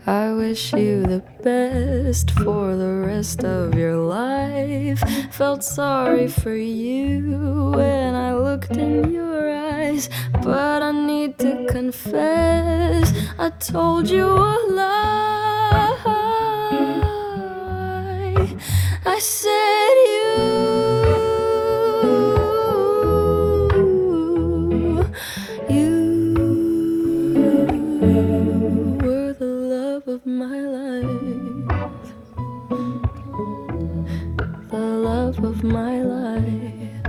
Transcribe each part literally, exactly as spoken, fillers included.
I wish you the best for the rest of your life. Felt sorry for you when I looked in your eyes, but I need to confess, I told you a lie. I said you of my life, the love of my life.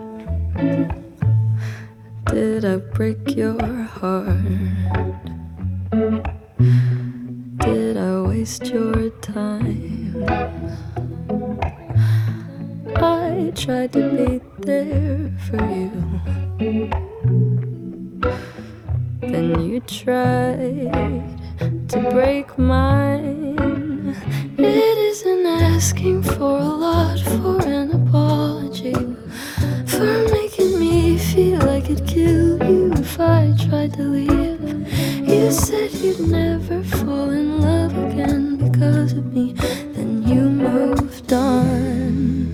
Did I break your heart? Did I waste your time? I tried to be there for you, then you tried to break mine. It isn't asking for a lot for an apology, for making me feel I could kill you if I tried to leave. You said you'd never fall in love again because of me, then you moved on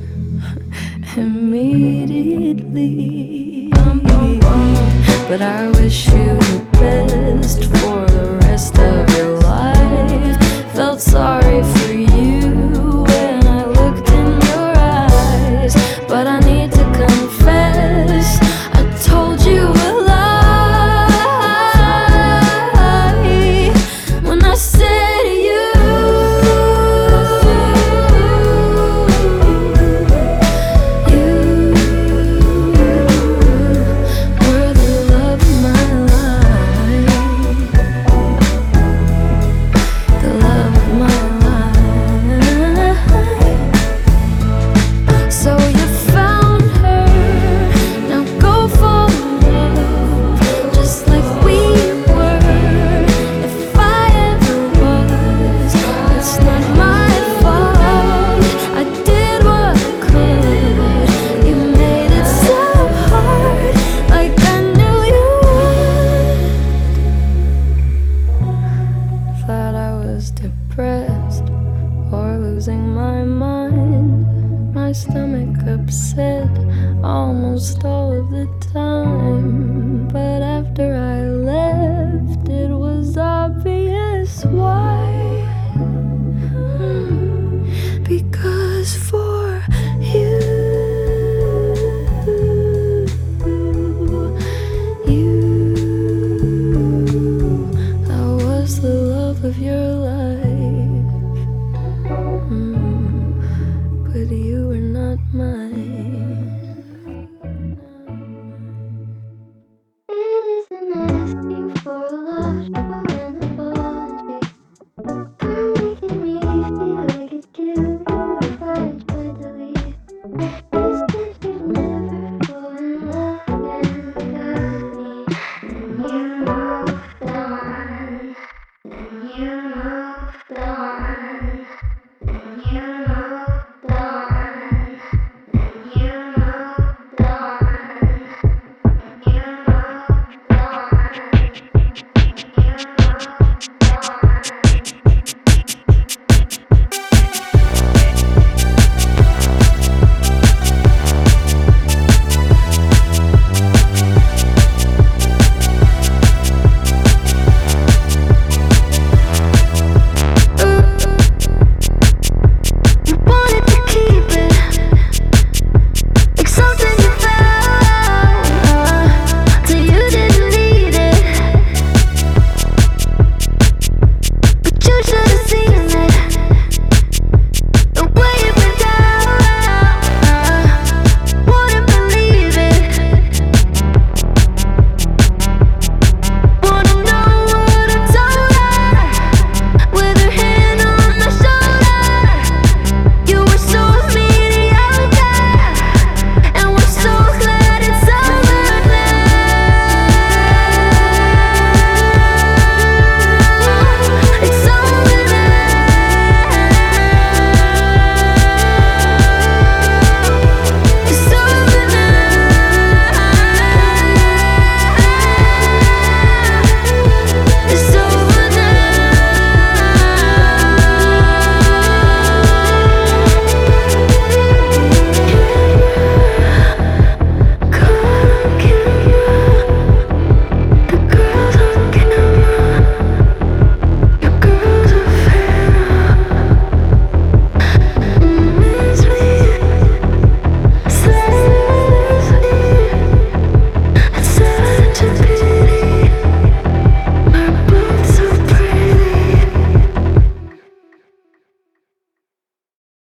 immediately. But I wish you the best for the rest of your life. Felt sorry for you when I looked in your eyes, but I need to confess, I told you a lie when I said you depressed or losing my mind, my stomach upset almost all of the time. But after I left, it was obvious why. Hmm. Because for you, you, I was the love of your life.